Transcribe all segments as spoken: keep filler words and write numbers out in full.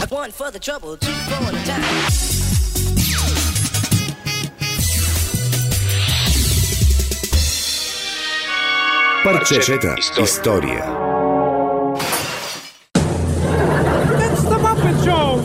One for the trouble, two for the time. Парчета история. It's the Muppet Show!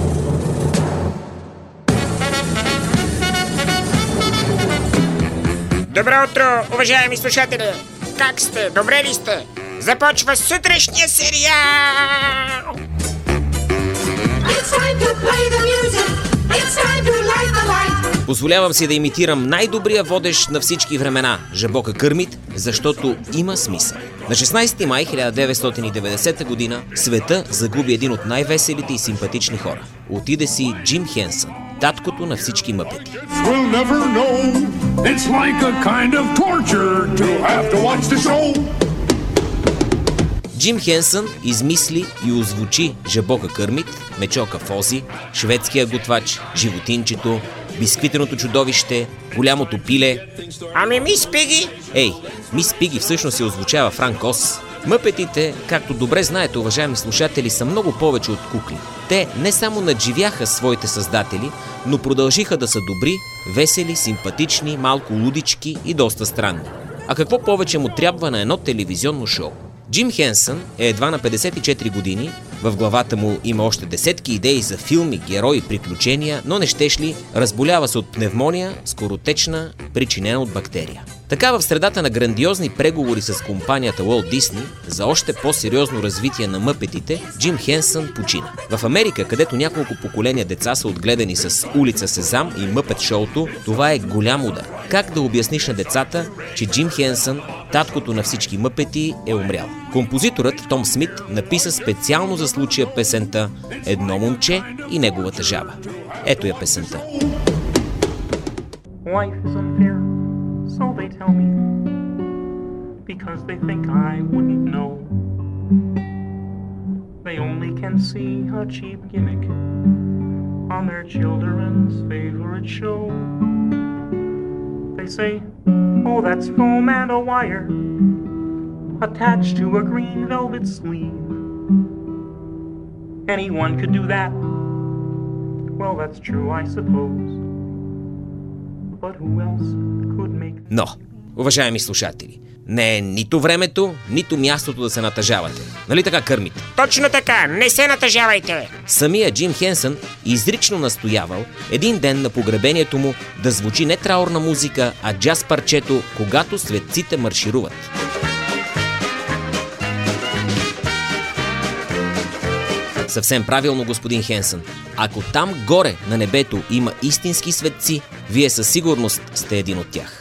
Добро утро, уважаеми слушатели! Как сте? Добре ли сте? Започва сутрешния сериал! It's time to play the music. It's time to light the light. Позволявам си да имитирам най-добрия водещ на всички времена, Жабока Кърмит, защото има смисъл. На шестнайсети май хиляда деветстотин и деветдесета година света загуби един от най-веселите и симпатични хора. Отиде си Джим Хенсън, таткото на всички мъпети. We'll never know. It's like a kind of torture to have to watch the show. Джим Хенсън измисли и озвучи Жабока Кърмит, Мечока Фози, Шведския готвач, Животинчето, Бисквитеното чудовище, Голямото пиле. Ами мис Пиги? Ей, мис Пиги всъщност се озвучава Франк Ос. Мъпетите, както добре знаете, уважаеми слушатели, са много повече от кукли. Те не само надживяха своите създатели, но продължиха да са добри, весели, симпатични, малко лудички и доста странни. А какво повече му трябва на едно телевизионно шоу? Джим Хенсън е едва на петдесет и четири години, в главата му има още десетки идеи за филми, герои, приключения, но не щеш ли, разболява се от пневмония, скоротечна, причинена от бактерия. Така в средата на грандиозни преговори с компанията Уолт Дисни за още по-сериозно развитие на мъпетите, Джим Хенсън почина. В Америка, където няколко поколения деца са отгледани с Улица Сезам и Мъпет шоуто, това е голям удар. Как да обясниш на децата, че Джим Хенсън, таткото на всички мъпети, е умрял? Композиторът Том Смит написа специално за случая песента "Едно момче и неговата жаба". Ето я песента. Life is unfair, so they tell me, because they think I wouldn't know. They only can see a cheap gimmick on their children's favorite show. They say, oh, that's foam and a wire attached to a green velvet sleeve. Anyone could do that. Well, that's true, I suppose. But who else could make... Но, уважаеми слушатели, не е нито времето, нито мястото да се натъжавате. Нали така, Кърмит? Точно така, не се натъжавайте! Самия Джим Хенсън изрично настоявал един ден на погребението му да звучи не траурна музика, а джаз парчето "Когато светците маршируват". Съвсем правилно, господин Хенсън. Ако там горе на небето има истински светци, вие със сигурност сте един от тях.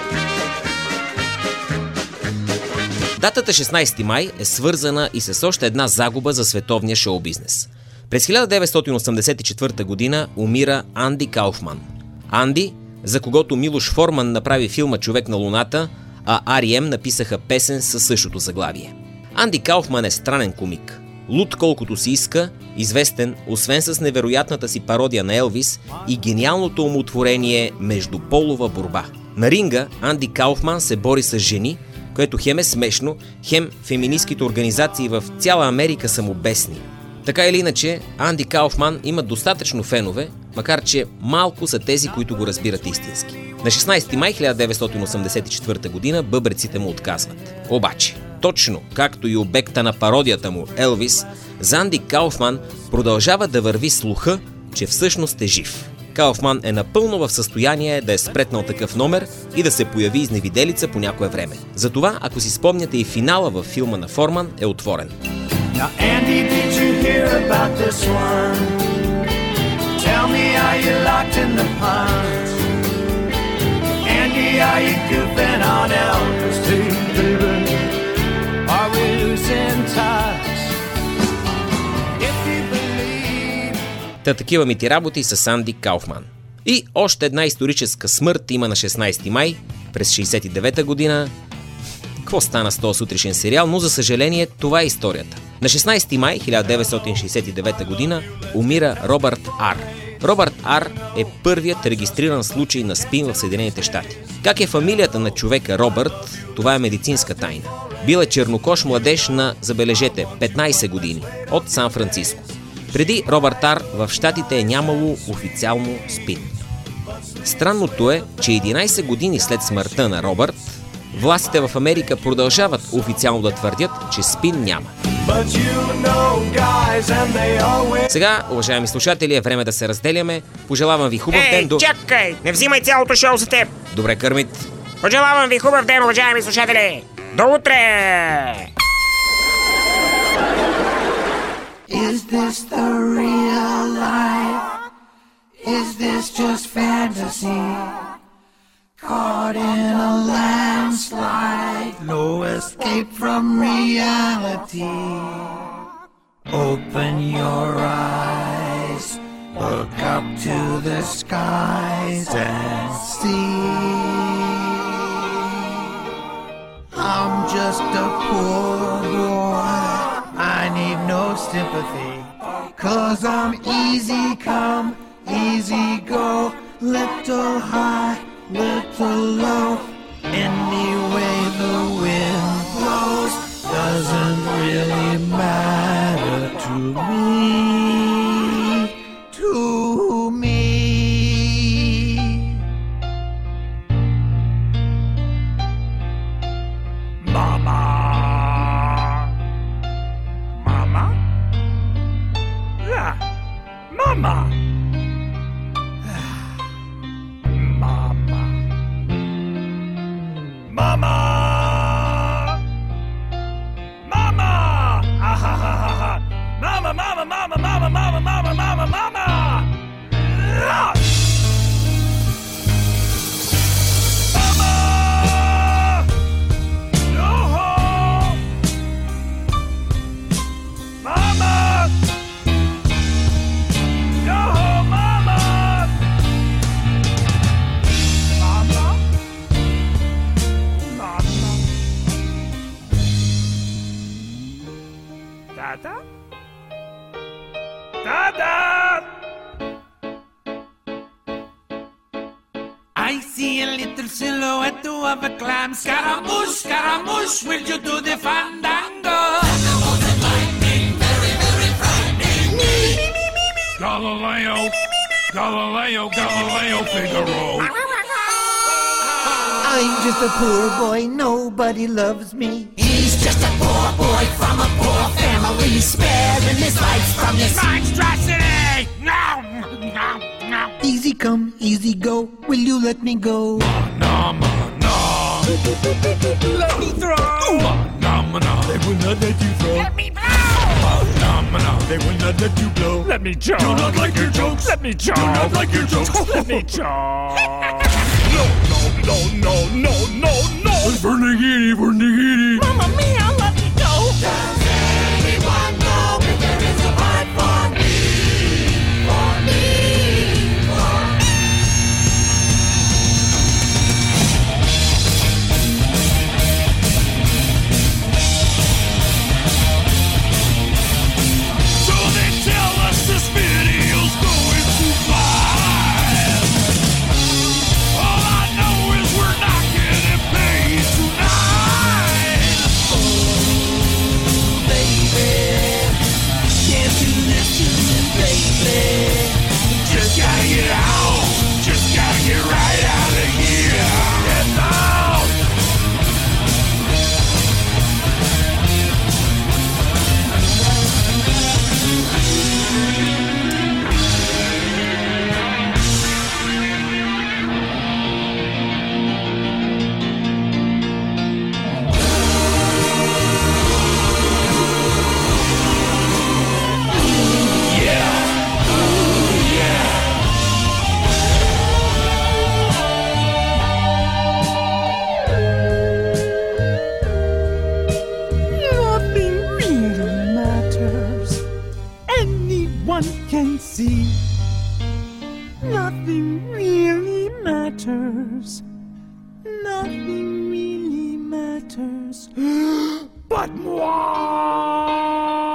Датата шестнайсети май е свързана и с още една загуба за световния шоу-бизнес. През хиляда деветстотин осемдесет и четвърта година умира Анди Кауфман. Анди, за когото Милош Форман направи филма "Човек на луната", а Ар и Ем написаха песен със същото заглавие. Анди Кауфман е странен комик. Луд колкото си иска, известен освен с невероятната си пародия на Елвис и гениалното умотворение "Междуполова борба". На ринга Анди Кауфман се бори с жени, което хем е смешно, хем феминистките организации в цяла Америка са му бесни. Така или иначе, Анди Кауфман има достатъчно фенове, макар че малко са тези, които го разбират истински. На шестнайсети май хиляда деветстотин осемдесет и четвърта година бъбреците му отказват. Обаче, точно както и обекта на пародията му Елвис, за Анди Кауфман продължава да върви слуха, че всъщност е жив. Кауфман е напълно в състояние да е спретнал такъв номер и да се появи изневиделица по някое време. Затова, ако си спомняте, и финала във филма на Форман е отворен. Now, Andy, did you hear about this one? Tell me, are you locked in the pond? Andy, are you goofing on Elvis too, baby? Are we losing touch? If you believe... Та такива ми ти работи с Анди Кауфман. И още една историческа смърт има на шестнайсети май, през шейсет и девета година. Какво стана с този сутрешен сериал, но за съжаление това е историята. На шестнайсети май хиляда деветстотин шейсет и девета година умира Робърт Ар. Робърт Ар е първият регистриран случай на СПИН в Съединените щати. Как е фамилията на човека Робърт, това е медицинска тайна. Бил е чернокож младеж на, забележете, петнайсет години, от Сан Франциско. Преди Робърт Тар в щатите е нямало официално спин. Странното е, че единайсет години след смъртта на Робърт, властите в Америка продължават официално да твърдят, че спин няма. Сега, уважаеми слушатели, е време да се разделяме. Пожелавам ви хубав Ей, ден до... чакай! Не взимай цялото шоу за теб! Добре, Кърмит. Пожелавам ви хубав ден, уважаеми слушатели! До утре! Is this the real life? Is this just fantasy? Caught in a landslide, no escape from reality. Open your eyes, look up to the skies and see. I'm just a poor boy, I need no sympathy, 'cause I'm easy come, easy go, little high, little low. Any way the wind blows doesn't really matter to me, to me. Mama, Mama, yeah, Mama. Mama! Mama! Ah, ha, ha, ha, ha. Mama, mama, mama, mama, mama, mama, mama, mama! Ah! Mama! No-ho! Mama! No-ho, mama! Mama? Dada? Dada! I see a little silhouette of a clam. Scaramouche, Scaramouche, will you do the fandango? Thunderbolt and lightning, very, very frightening. Me, me, me, me, me. Galileo, Galileo, Galileo, Figaro. I'm just a poor boy, nobody loves me. He's just a poor boy from a poor family, sparing his life from this monstrosity! No! No! No! Easy come, easy go, will you let me go? No, no, no! Let me throw! No, no, no! They will not let you throw! Let me blow! No, no, no! They will not let you blow! Let me choke! Do not like your jokes! Let me choke! Do not like your jokes! Let me choke! No, no, no, no, no, no, no! Vernigiri, Vernigiri! Mamma mia, let me go! Does anyone know if there is a part for me? For me? For me? So they tell us this video's going too fast. All I know is we're not getting paid tonight. Oh, baby, can't do this to me, baby. Just gotta get out, just gotta get right out of here. Get out. Nothing really matters. Anyone can see. Nothing really matters. Nothing really matters. But moi!